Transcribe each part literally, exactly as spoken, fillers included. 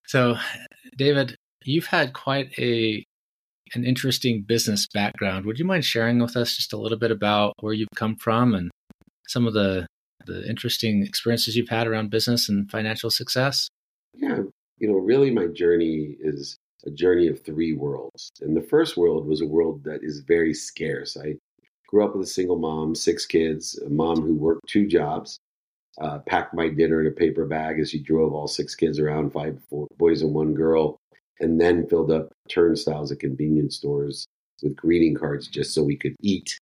So, David, you've had quite a an interesting business background. Would you mind sharing with us just a little bit about where you've come from and some of the the interesting experiences you've had around business and financial success? Yeah, you know, really my journey is a journey of three worlds. And the first world was a world that is very scarce. I grew up with a single mom, six kids, a mom who worked two jobs, uh, packed my dinner in a paper bag as she drove all six kids around, five four boys and one girl, and then filled up turnstiles at convenience stores with greeting cards just so we could eat.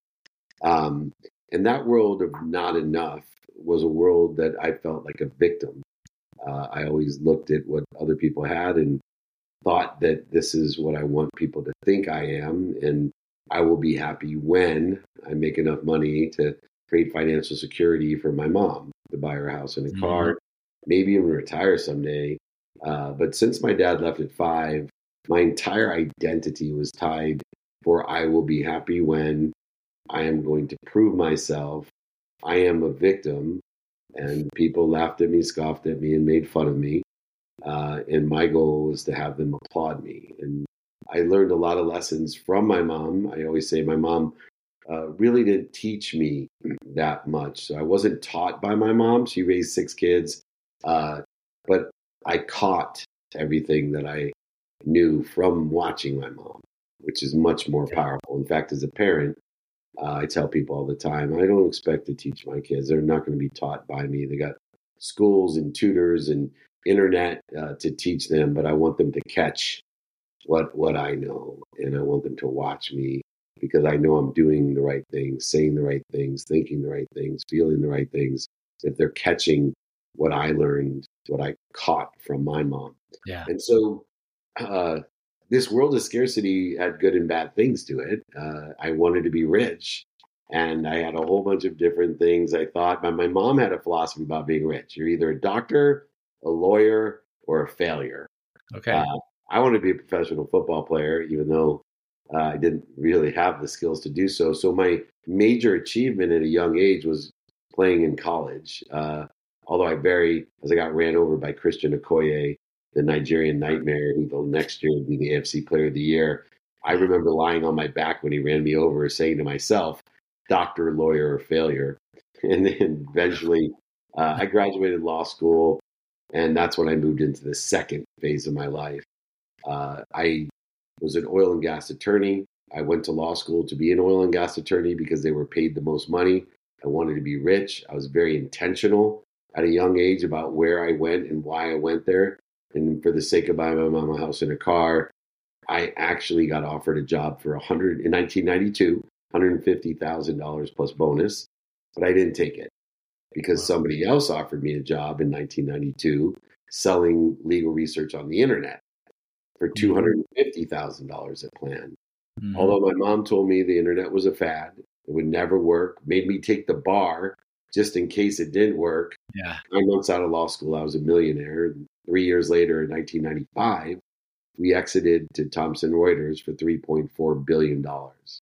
Um, and that world of not enough was a world that I felt like a victim. Uh, I always looked at what other people had and thought that this is what I want people to think I am. And I will be happy when I make enough money to create financial security for my mom, to buy her a house and a car, mm-hmm. maybe even retire someday. Uh, but since my dad left at five, my entire identity was tied for I will be happy when I am going to prove myself. I am a victim. And people laughed at me, scoffed at me, and made fun of me. Uh, and my goal was to have them applaud me. And I learned a lot of lessons from my mom. I always say my mom uh, really didn't teach me that much. So I wasn't taught by my mom. She raised six kids. Uh, but I caught everything that I knew from watching my mom, which is much more powerful. In fact, as a parent, Uh, I tell people all the time, I don't expect to teach my kids. They're not going to be taught by me. They got schools and tutors and internet uh, to teach them, but I want them to catch what what I know, and I want them to watch me because I know I'm doing the right things, saying the right things, thinking the right things, feeling the right things. If they're catching what I learned, what I caught from my mom. Yeah. And so uh, this world of scarcity had good and bad things to it. Uh, I wanted to be rich, and I had a whole bunch of different things I thought. But my mom had a philosophy about being rich. You're either a doctor, a lawyer, or a failure. Okay. Uh, I wanted to be a professional football player, even though uh, I didn't really have the skills to do so. So my major achievement at a young age was playing in college. Uh, although I very, as I got ran over by Christian Okoye, the Nigerian Nightmare, who the next year would be the A F C Player of the Year. I remember lying on my back when he ran me over, saying to myself, doctor, lawyer, or failure. And then eventually uh, I graduated law school, and that's when I moved into the second phase of my life. Uh, I was an oil and gas attorney. I went to law school to be an oil and gas attorney because they were paid the most money. I wanted to be rich. I was very intentional at a young age about where I went and why I went there. And for the sake of buying my mom a house and a car, I actually got offered a job for one hundred in nineteen ninety-two, one hundred fifty thousand dollars plus bonus, but I didn't take it because wow. somebody else offered me a job in nineteen ninety-two selling legal research on the internet for two hundred fifty thousand dollars a plan. Mm-hmm. Although my mom told me the internet was a fad, it would never work, made me take the bar just in case it didn't work. Yeah. Nine months out of law school, I was a millionaire. Three years later, in nineteen ninety-five, we exited to Thomson Reuters for three point four billion dollars.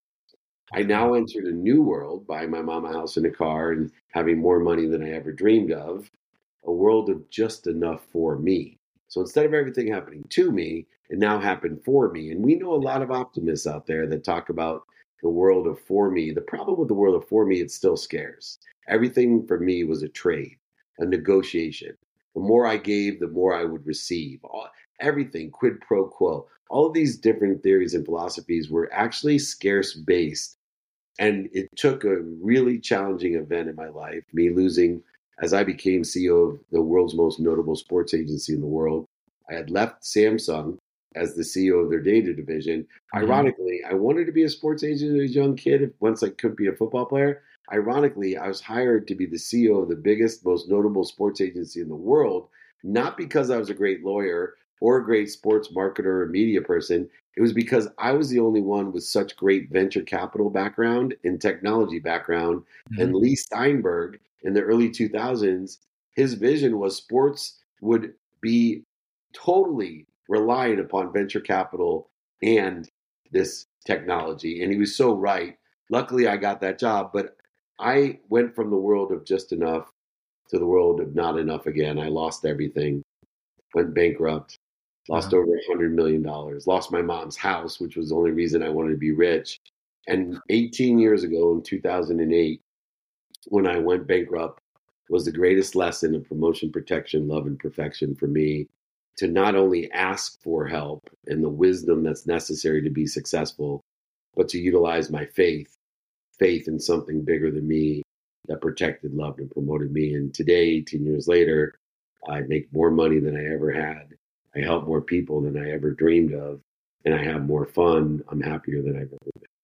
I now entered a new world, buying my mom a house and a car and having more money than I ever dreamed of, a world of just enough for me. So instead of everything happening to me, it now happened for me. And we know a lot of optimists out there that talk about the world of for me. The problem with the world of for me, it's still scarce. Everything for me was a trade, a negotiation. The more I gave, the more I would receive. All, everything, quid pro quo. All of these different theories and philosophies were actually scarce-based. And it took a really challenging event in my life, me losing, as I became C E O of the world's most notable sports agency in the world. I had left Samsung as the C E O of their data division. Mm-hmm. Ironically, I wanted to be a sports agent as a young kid once I could be a football player. Ironically, I was hired to be the C E O of the biggest, most notable sports agency in the world, not because I was a great lawyer or a great sports marketer or media person. It was because I was the only one with such great venture capital background and technology background. Mm-hmm. And Lee Steinberg in the early two thousands, his vision was sports would be totally reliant upon venture capital and this technology. And he was so right. Luckily, I got that job, but I went from the world of just enough to the world of not enough again. I lost everything, went bankrupt, lost Uh-huh. over a hundred million dollars, lost my mom's house, which was the only reason I wanted to be rich. And eighteen years ago in two thousand eight, when I went bankrupt, was the greatest lesson of promotion, protection, love, and perfection for me, to not only ask for help and the wisdom that's necessary to be successful, but to utilize my faith, faith in something bigger than me that protected, loved, and promoted me. And today, eighteen years later, I make more money than I ever had. I help more people than I ever dreamed of. And I have more fun. I'm happier than I've ever been.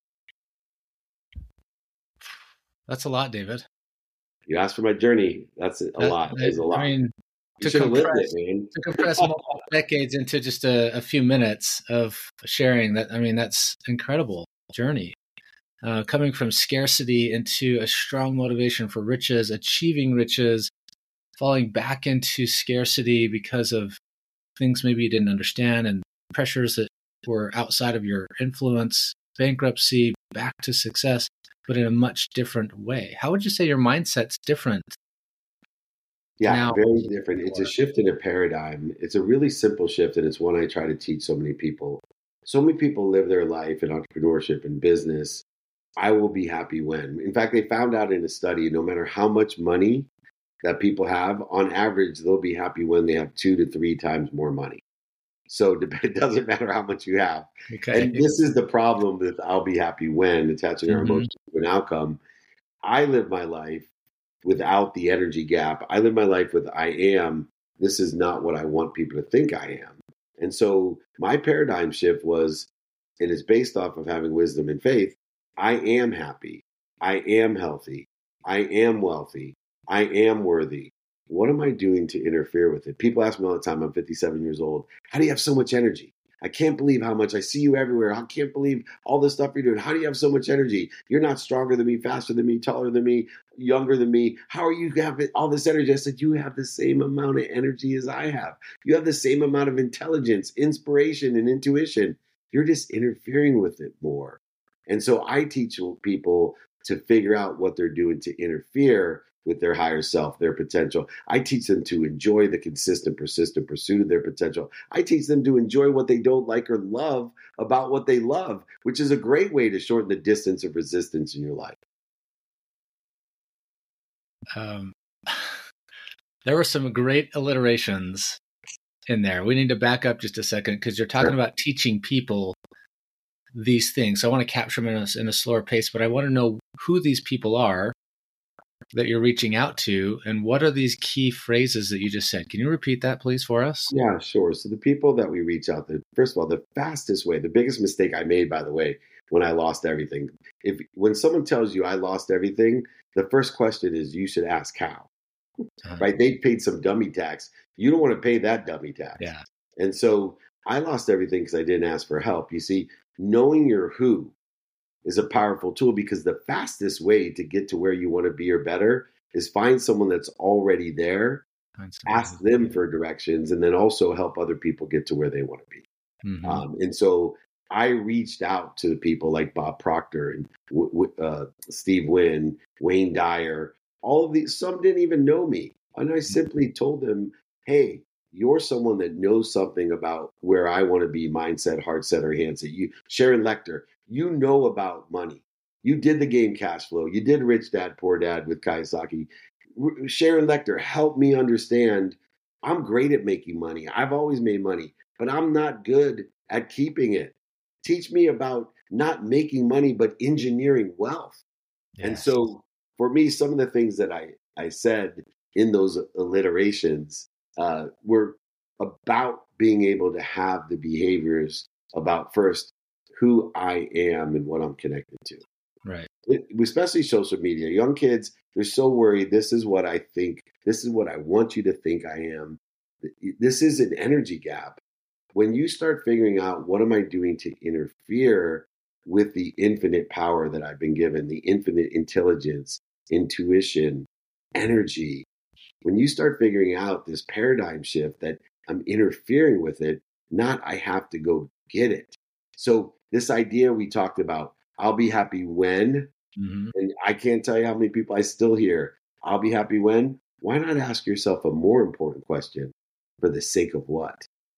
That's a lot, David. You asked for my journey. That's a That, lot. that, It's a lot. I mean, You to should have lived compress it, man. to compress multiple decades into just a, a few minutes of sharing that, I mean, that's incredible journey. Uh, coming from scarcity into a strong motivation for riches, achieving riches, falling back into scarcity because of things maybe you didn't understand and pressures that were outside of your influence, bankruptcy, back to success, but in a much different way. How would you say your mindset's different Yeah, now? very different. It's a shift in a paradigm. It's a really simple shift, and it's one I try to teach so many people. So many people live their life in entrepreneurship and business. I will be happy when. In fact, they found out in a study, no matter how much money that people have, on average, they'll be happy when they have two to three times more money. So it doesn't matter how much you have. Okay. And this is the problem with I'll be happy when, attaching our Mhm. emotions to an outcome. I live my life without the energy gap. I live my life with I am. This is not what I want people to think I am. And so my paradigm shift was, it is based off of having wisdom and faith. I am happy. I am healthy. I am wealthy. I am worthy. What am I doing to interfere with it? People ask me all the time, I'm fifty-seven years old. How do you have so much energy? I can't believe how much I see you everywhere. I can't believe all the stuff you're doing. How do you have so much energy? You're not stronger than me, faster than me, taller than me, younger than me. How are you having all this energy? I said, you have the same amount of energy as I have. You have the same amount of intelligence, inspiration, and intuition. You're just interfering with it more. And so I teach people to figure out what they're doing to interfere with their higher self, their potential. I teach them to enjoy the consistent, persistent pursuit of their potential. I teach them to enjoy what they don't like or love about what they love, which is a great way to shorten the distance of resistance in your life. Um, there were some great alliterations in there. We need to back up just a second because you're talking Sure. about teaching people these things. So I want to capture them in a, in a slower pace, but I want to know who these people are that you're reaching out to, and what are these key phrases that you just said? Can you repeat that, please, for us? Yeah, sure. So the people that we reach out to, first of all, the fastest way, the biggest mistake I made, by the way, when I lost everything, if when someone tells you I lost everything, the first question is you should ask how, Uh, right? They paid some dummy tax. You don't want to pay that dummy tax. yeah. And so I lost everything because I didn't ask for help. You see, knowing your who is a powerful tool, because the fastest way to get to where you want to be or better is find someone that's already there, ask them for directions, and then also help other people get to where they want to be. Mm-hmm. Um, and so I reached out to people like Bob Proctor and w- w- uh, Steve Wynn, Wayne Dyer, all of these. Some didn't even know me. And I simply told them, hey, you're someone that knows something about where I want to be, mindset, heart set, or handset. You, Sharon Lecter, you know about money. You did the game Cash Flow. You did Rich Dad, Poor Dad with Kiyosaki. R- Sharon Lecter, help me understand. I'm great at making money. I've always made money, but I'm not good at keeping it. Teach me about not making money, but engineering wealth. Yes. And so for me, some of the things that I, I said in those alliterations uh, were about being able to have the behaviors about first who I am and what I'm connected to. Right. It, especially social media. Young kids, they're so worried. This is what I think. This is what I want you to think I am. This is an energy gap. When you start figuring out what am I doing to interfere with the infinite power that I've been given, the infinite intelligence, intuition, energy, when you start figuring out this paradigm shift that I'm interfering with it, not I have to go get it. So this idea we talked about, I'll be happy when, Mm-hmm. and I can't tell you how many people I still hear, I'll be happy when. Why not ask yourself a more important question? For the sake of what?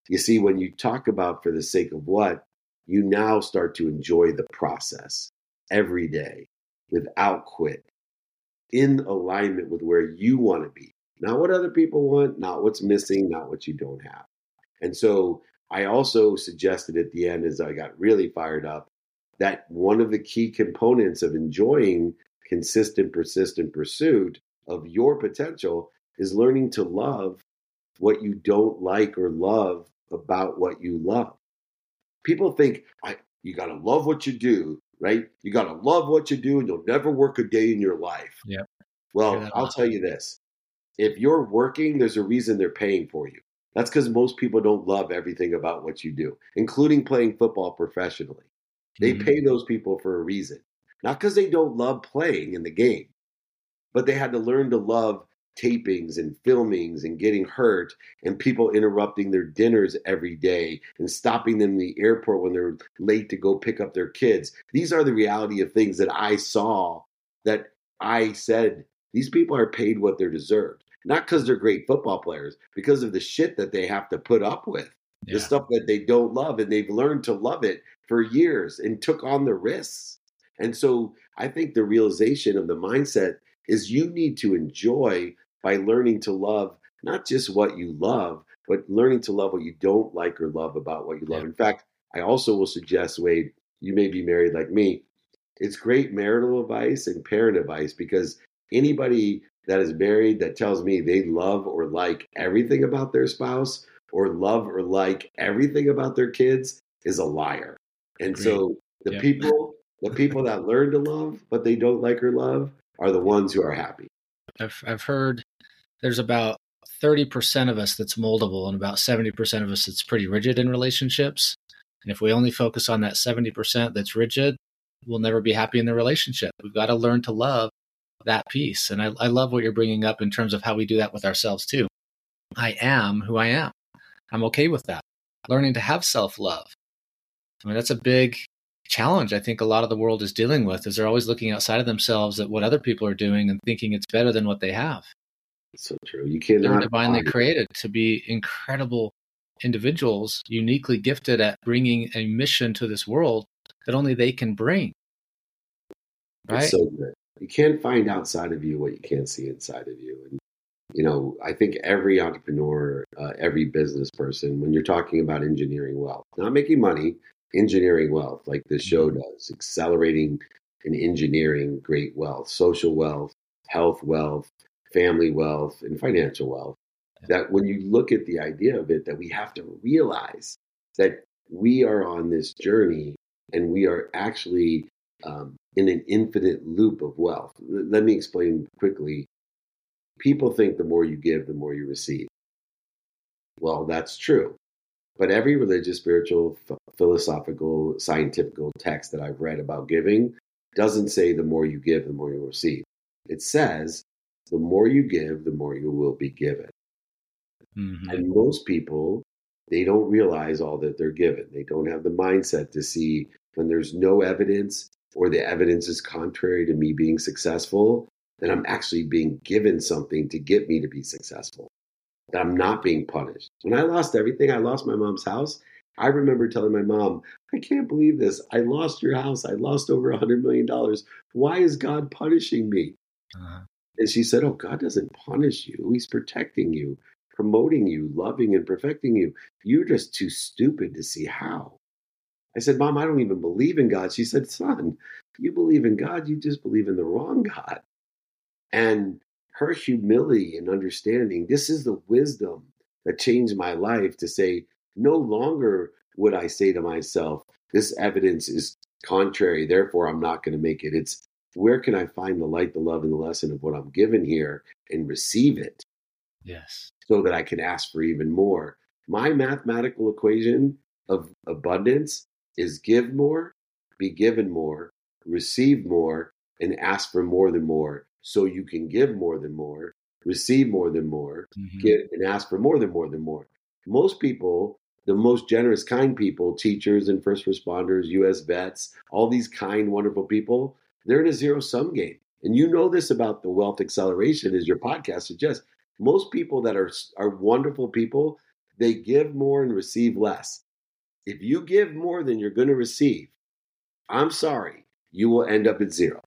You see, when you talk about for the sake of what, you now start to enjoy the process every day without quit, in alignment with where you want to be, not what other people want, not what's missing, not what you don't have. And so I also suggested at the end, as I got really fired up, that one of the key components of enjoying consistent, persistent pursuit of your potential is learning to love what you don't like or love about what you love. People think, I, you got to love what you do, right? You got to love what you do and you'll never work a day in your life. Yeah. Well, I'll tell you this. If you're working, there's a reason they're paying for you. That's because most people don't love everything about what you do, including playing football professionally. They mm-hmm. pay those people for a reason, not because they don't love playing in the game, but they had to learn to love tapings and filmings and getting hurt and people interrupting their dinners every day and stopping them in the airport when they're late to go pick up their kids. These are the reality of things that I saw, that I said, these people are paid what they're deserved. Not because they're great football players, because of the shit that they have to put up with, yeah. the stuff that they don't love, and they've learned to love it for years and took on the risks. And so I think the realization of the mindset is you need to enjoy by learning to love not just what you love, but learning to love what you don't like or love about what you love. Yeah. In fact, I also will suggest, Wade, you may be married like me. It's great marital advice and parent advice, because anybody that is married that tells me they love or like everything about their spouse or love or like everything about their kids is a liar. And Great. so the yeah. people, the people that learn to love but they don't like or love are the ones who are happy. I've I've heard there's about thirty percent of us that's moldable and about seventy percent of us that's pretty rigid in relationships. And if we only focus on that seventy percent that's rigid, we'll never be happy in the relationship. We've got to learn to love that piece. And I, I love what you're bringing up in terms of how we do that with ourselves too. I am who I am. I'm okay with that. Learning to have self-love. I mean, that's a big challenge I think a lot of the world is dealing with, is they're always looking outside of themselves at what other people are doing and thinking it's better than what they have. It's so true. You cannot. They're divinely created to be incredible individuals, uniquely gifted at bringing a mission to this world that only they can bring. Right? It's so good. You can't find outside of you what you can't see inside of you. And, you know, I think every entrepreneur, uh, every business person, when you're talking about engineering wealth, not making money, engineering wealth, like this show does, accelerating and engineering great wealth, social wealth, health wealth, family wealth, and financial wealth, that when you look at the idea of it, that we have to realize that we are on this journey and we are actually um, in an infinite loop of wealth. Let me explain quickly. People think the more you give, the more you receive. Well, that's true. But every religious, spiritual, philosophical, scientific text that I've read about giving doesn't say the more you give, the more you receive. It says the more you give, the more you will be given. Mm-hmm. And most people, they don't realize all that they're given. They don't have the mindset to see when there's no evidence or the evidence is contrary to me being successful, then I'm actually being given something to get me to be successful, that I'm not being punished. When I lost everything, I lost my mom's house. I remember telling my mom, I can't believe this. I lost your house. I lost over one hundred million dollars. Why is God punishing me? Uh-huh. And she said, oh, God doesn't punish you. He's protecting you, promoting you, loving and perfecting you. You're just too stupid to see how. I said, Mom, I don't even believe in God. She said, son, you believe in God, you just believe in the wrong God. And her humility and understanding, this is the wisdom that changed my life, to say, no longer would I say to myself, this evidence is contrary, therefore I'm not going to make it. It's, where can I find the light, the love, and the lesson of what I'm given here and receive it? Yes. So that I can ask for even more. My mathematical equation of abundance is give more, be given more, receive more, and ask for more than more. So you can give more than more, receive more than more, mm-hmm. get and ask for more than more than more. Most people, the most generous, kind people, teachers and first responders, U S vets, all these kind, wonderful people, they're in a zero-sum game. And you know this about the Wealth Acceleration, as your podcast suggests. Most people that are are wonderful people, They give more and receive less. If you give more than you're going to receive, I'm sorry, you will end up at zero.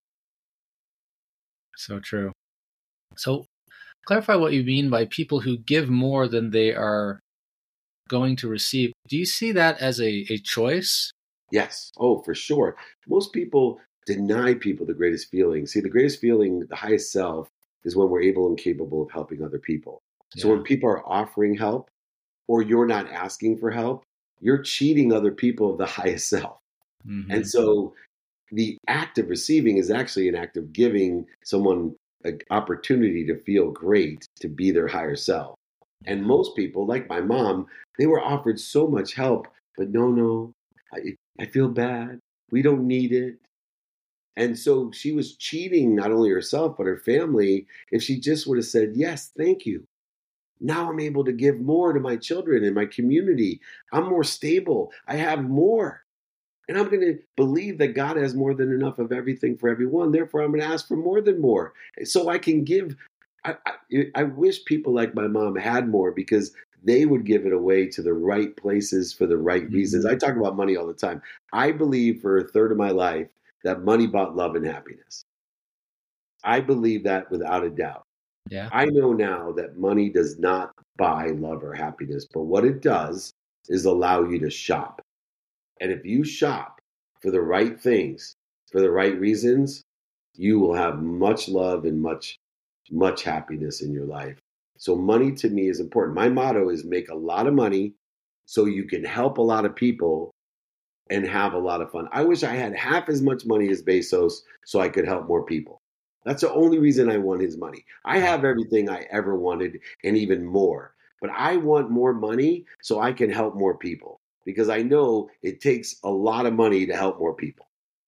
So true. So clarify what you mean by people who give more than they are going to receive. Do you see that as a, a choice? Yes. Oh, for sure. Most people deny people the greatest feeling. See, the greatest feeling, the highest self, is when we're able and capable of helping other people. So Yeah. when people are offering help or you're not asking for help, you're cheating other people of the highest self. Mm-hmm. And so the act of receiving is actually an act of giving someone an opportunity to feel great, to be their higher self. And most people, like my mom, they were offered so much help, but no, no, I, I feel bad. We don't need it. And so she was cheating not only herself, but her family if she just would have said, yes, thank you. Now I'm able to give more to my children and my community. I'm more stable. I have more. And I'm going to believe that God has more than enough of everything for everyone. Therefore, I'm going to ask for more than more so I can give. I, I, I wish people like my mom had more because they would give it away to the right places for the right reasons. Mm-hmm. I talk about money all the time. I believe for a third of my life that money bought love and happiness. I believe that without a doubt. Yeah. I know now that money does not buy love or happiness, but what it does is allow you to shop. And if you shop for the right things, for the right reasons, you will have much love and much, much happiness in your life. So money to me is important. My motto is make a lot of money so you can help a lot of people and have a lot of fun. I wish I had half as much money as Bezos so I could help more people. That's the only reason I want his money. I have everything I ever wanted and even more, but I want more money so I can help more people because I know it takes a lot of money to help more people.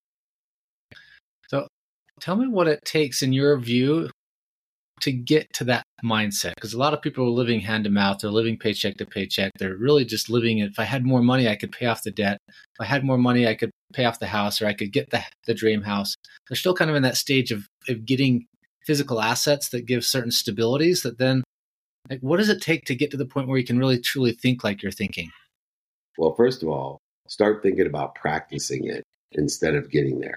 So tell me what it takes in your view to get to that mindset, because a lot of people are living hand to mouth. They're living paycheck to paycheck. They're really just living, if I had more money, I could pay off the debt. If I had more money, I could pay off the house, or I could get the, the dream house. They're still kind of in that stage of, of getting physical assets that give certain stabilities that then, like, what does it take to get to the point where you can really truly think like you're thinking? Well, first of all, start thinking about practicing it instead of getting there.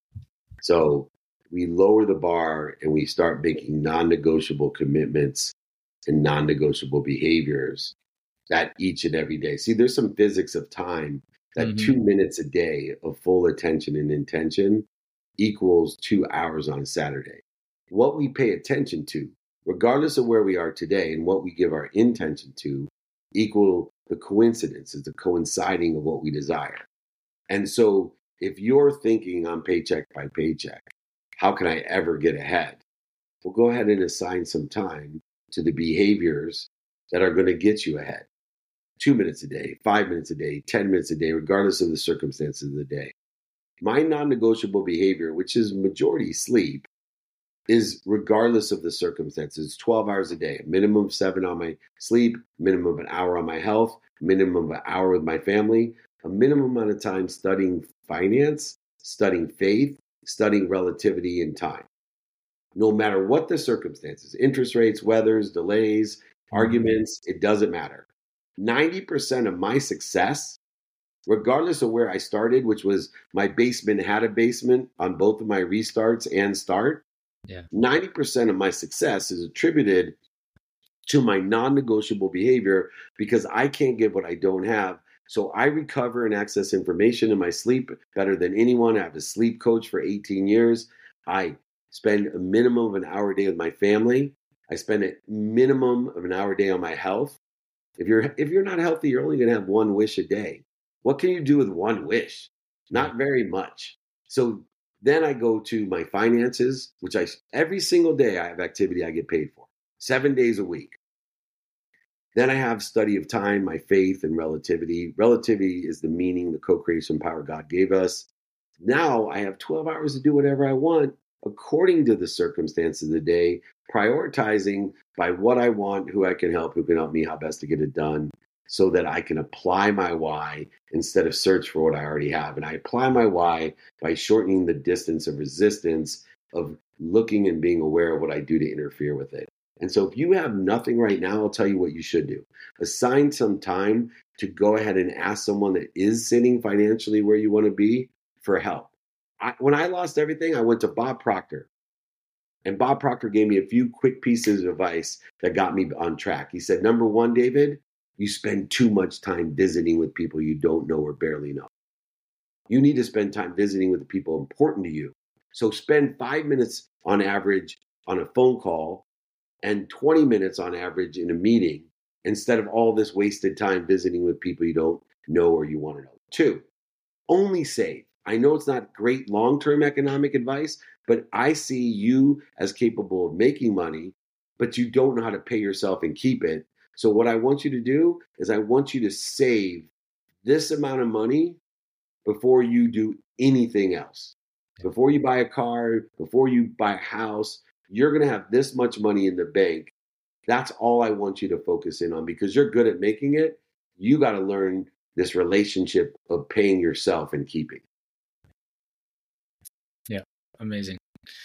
So we lower the bar and we start making non-negotiable commitments and non-negotiable behaviors that each and every day. See, there's some physics of time that mm-hmm. two minutes a day of full attention and intention equals two hours on a Saturday. What we pay attention to, regardless of where we are today, and what we give our intention to, equal the coincidences, the coinciding of what we desire. And so if you're thinking on paycheck by paycheck, how can I ever get ahead? Well, go ahead and assign some time to the behaviors that are going to get you ahead. Two minutes a day, five minutes a day, ten minutes a day, regardless of the circumstances of the day. My non-negotiable behavior, which is majority sleep, is regardless of the circumstances, twelve hours a day, a minimum of seven on my sleep, minimum of an hour on my health, minimum of an hour with my family, a minimum amount of time studying finance, studying faith, studying relativity and time. No matter what the circumstances, interest rates, weathers, delays, mm-hmm. arguments, it doesn't matter. ninety percent of my success, regardless of where I started, which was my basement had a basement on both of my restarts and start, yeah. ninety percent of my success is attributed to my non-negotiable behavior because I can't give what I don't have. So I recover and access information in my sleep better than anyone. I have a sleep coach for eighteen years. I spend a minimum of an hour a day with my family. I spend a minimum of an hour a day on my health. If you're if you're not healthy, you're only going to have one wish a day. What can you do with one wish? Not very much. So then I go to my finances, which I every single day I have activity I get paid for, seven days a week. Then I have study of time, my faith, and relativity. Relativity is the meaning, the co-creation power God gave us. Now I have twelve hours to do whatever I want according to the circumstances of the day, prioritizing by what I want, who I can help, who can help me, how best to get it done, so that I can apply my why instead of search for what I already have. And I apply my why by shortening the distance of resistance of looking and being aware of what I do to interfere with it. And so if you have nothing right now, I'll tell you what you should do. Assign some time to go ahead and ask someone that is sitting financially where you want to be for help. I, when I lost everything, I went to Bob Proctor. And Bob Proctor gave me a few quick pieces of advice that got me on track. He said, number one, David, you spend too much time visiting with people you don't know or barely know. You need to spend time visiting with the people important to you. So spend five minutes on average on a phone call and twenty minutes on average in a meeting instead of all this wasted time visiting with people you don't know or you want to know. Two, only save. I know it's not great long-term economic advice, but I see you as capable of making money, but you don't know how to pay yourself and keep it. So what I want you to do is I want you to save this amount of money before you do anything else. Before you buy a car, before you buy a house, you're going to have this much money in the bank. That's all I want you to focus in on because you're good at making it. You got to learn this relationship of paying yourself and keeping. Yeah, amazing.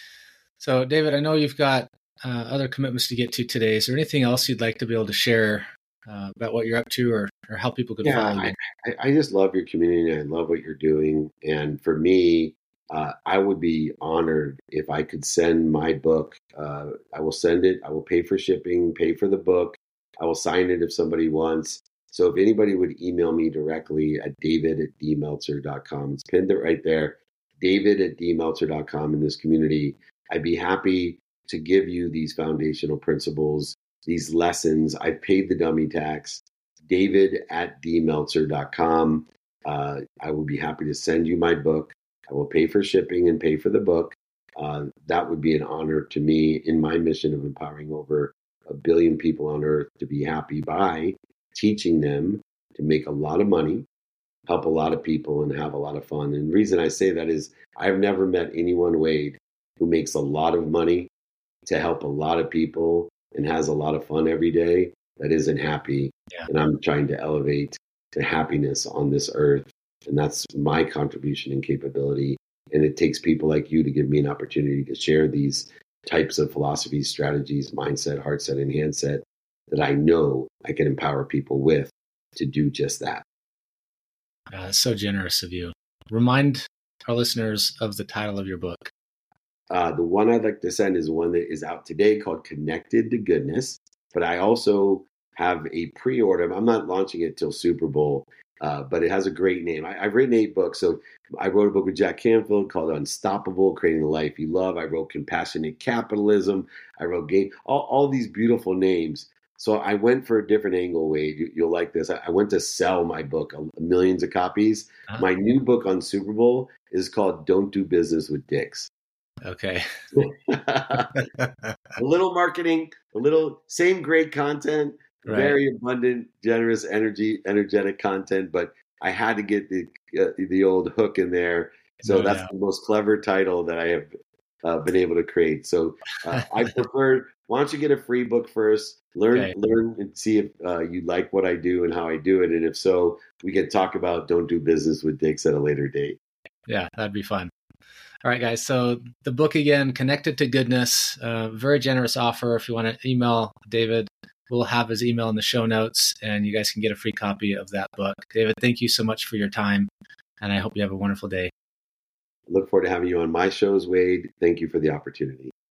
So, David, I know you've got uh, other commitments to get to today. Is there anything else you'd like to be able to share uh, about what you're up to or, or how people could yeah, follow you? I, I just love your community. I love what you're doing. And for me, uh, I would be honored if I could send my book. Uh, I will send it. I will pay for shipping, pay for the book. I will sign it if somebody wants. So if anybody would email me directly at david at d meltzer dot com, it's pinned it right there, david at d meltzer dot com in this community. I'd be happy to give you these foundational principles, these lessons. I've paid the dummy tax, david at d meltzer dot com. Uh, I will be happy to send you my book. I will pay for shipping and pay for the book. Uh, that would be an honor to me in my mission of empowering over a billion people on earth to be happy by teaching them to make a lot of money, help a lot of people, and have a lot of fun. And the reason I say that is I've never met anyone, Wade, who makes a lot of money to help a lot of people and has a lot of fun every day that isn't happy. Yeah. And I'm trying to elevate to happiness on this earth. And that's my contribution and capability. And it takes people like you to give me an opportunity to share these types of philosophies, strategies, mindset, heart set, and handset that I know I can empower people with to do just that. Uh, that's so generous of you. Remind our listeners of the title of your book. Uh, the one I'd like to send is one that is out today called Connected to Goodness. But I also have a pre-order. I'm not launching it till Super Bowl, uh, but it has a great name. I, I've written eight books. So I wrote a book with Jack Canfield called Unstoppable, Creating the Life You Love. I wrote Compassionate Capitalism. I wrote Game, all, all these beautiful names. So I went for a different angle, Wade. You, you'll like this. I, I went to sell my book, uh, millions of copies. Uh-huh. My new book on Super Bowl is called Don't Do Business with Dicks. Okay. A little marketing, a little same great content, right. Very abundant, generous, energy, energetic content. But I had to get the uh, the old hook in there. So no, that's no. the most clever title that I have uh, been able to create. So uh, I prefer. Why don't you get a free book first? Learn, okay. learn, and see if uh, you like what I do and how I do it. And if so, we can talk about Don't Do Business with Dicks at a later date. Yeah, that'd be fun. All right, guys. So the book again, Connected to Goodness, uh, very generous offer. If you want to email David, we'll have his email in the show notes, and you guys can get a free copy of that book. David, thank you so much for your time, and I hope you have a wonderful day. Look forward to having you on my shows, Wade. Thank you for the opportunity.